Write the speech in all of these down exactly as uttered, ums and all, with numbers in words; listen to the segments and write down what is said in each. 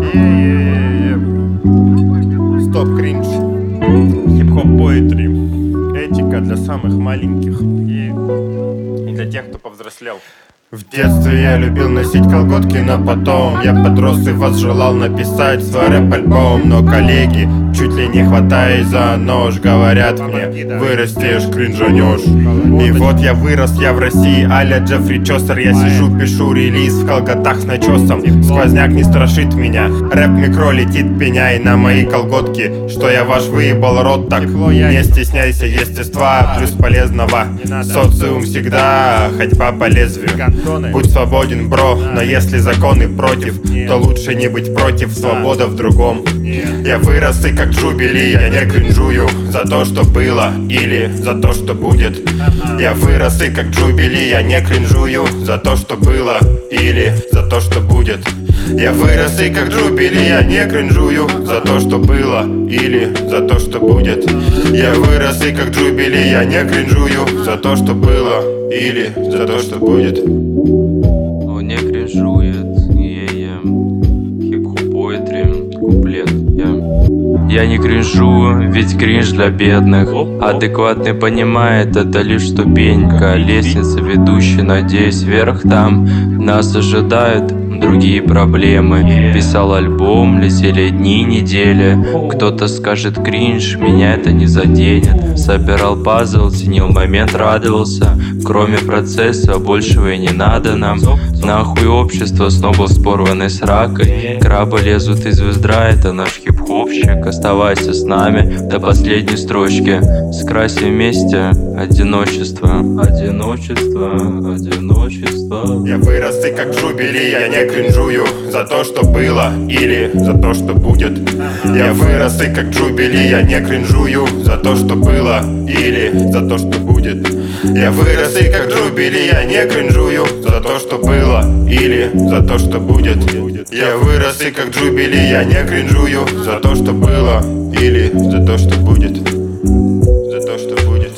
Стоп, кринж. Хип-хоп поэтри. Этика для самых маленьких и, и для тех, кто повзрослел. В детстве я любил носить колготки, но потом я подрос и возжелал написать свой рэп-альбом. Но коллеги, чуть ли не хватаясь за нож, говорят мне: вырастешь, кринжанешь. И вот я вырос, я в России, а-ля Джеффри Чостер. Я сижу, пишу релиз в колготах с начесом. Сквозняк не страшит меня, рэп-микро летит пеняй на мои колготки. Что я ваш выебал рот так. Не стесняйся естества, плюс полезного. Социум всегда ходьба по лезвию. Будь свободен, бро, но если законы против, то лучше не быть против, свобода в другом. Я вырос и как Джубили, я не кринжую за то, что было или за то, что будет. Я вырос и как Джубили, я не кринжую за то, что было или за то, что будет. Я вырос и как Джубили, я не кринжую за то, что было или за то, что будет. Я вырос и как Джубили, я не кринжую за то, что было или за то, что будет. Он не кринжует, е-е. Хип-хоп поэтри, куплет, я. Я не кринжую, ведь кринж для бедных. Адекватный понимает, это лишь ступенька. Лестница, ведущая, надеюсь, вверх там. Нас ожидают другие проблемы. Писал альбом, летели дни, недели. Кто-то скажет кринж, меня это не заденет. Собирал пазл, ценил момент, радовался. Кроме процесса, большего и не надо нам. Нахуй общество, снова с порванной сракой. Крабы лезут из вездра, это наш хип-хопщик. Оставайся с нами до последней строчки. Скрасим вместе одиночество. Одиночество, одиночество. Я вырос и как Джубили, я не кринжую за то, что было или за то, что будет. Я вырос и как Джубили, я не кринжую за то, что было или за то, что будет. Я вырос и как Джубили, я не кринжую за то, что было или за то, что будет. Я вырос и как Джубили, я не кринжую за то, что было или за то, что будет. За то, что будет.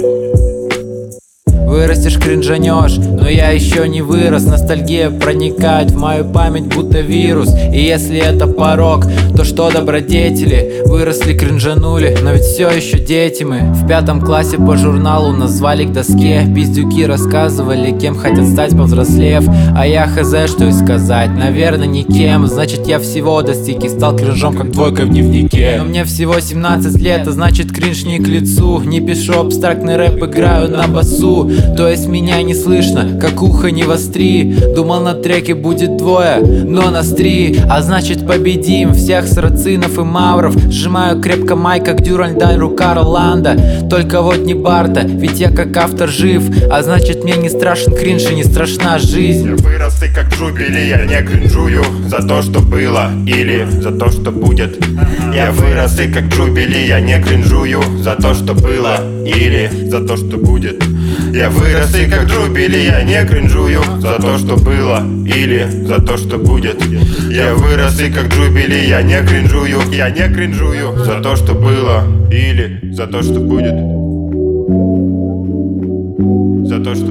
Вырастешь, кринжанешь, но я еще не вырос. Ностальгия проникает в мою память, будто вирус. И если это порог, то что добродетели? Выросли, кринжанули, но ведь все еще дети мы. В пятом классе по журналу назвали к доске. Пиздюки рассказывали, кем хотят стать, повзрослев. А я хз, что и сказать, наверное, никем. Значит, я всего достиг и стал кринжом, как двойка в дневнике. Но мне всего семнадцать лет, а значит, кринж не к лицу. Не пишу абстрактный рэп, играю на басу. То есть меня не слышно, как ухо не востри. Думал, на треке будет двое, но нас три. А значит, победим всех сарацинов и мавров. Сжимаю крепко майк, как Дюральдаль, рука Роланда. Только вот не Барта, ведь я как автор жив. А значит, мне не страшен кринж и не страшна жизнь. Я вырос и как Джубили, я не кринжую за то, что было или за то, что будет. Я вырос и как Джубили, я не кринжую за то, что было или за то, что будет. Я вырос и как Джубили, я не кринжую за то, что было или за то, что будет. Я вырос и как Джубили, я не кринжую, я не кринжую за то, что было или за то, что будет. За то, что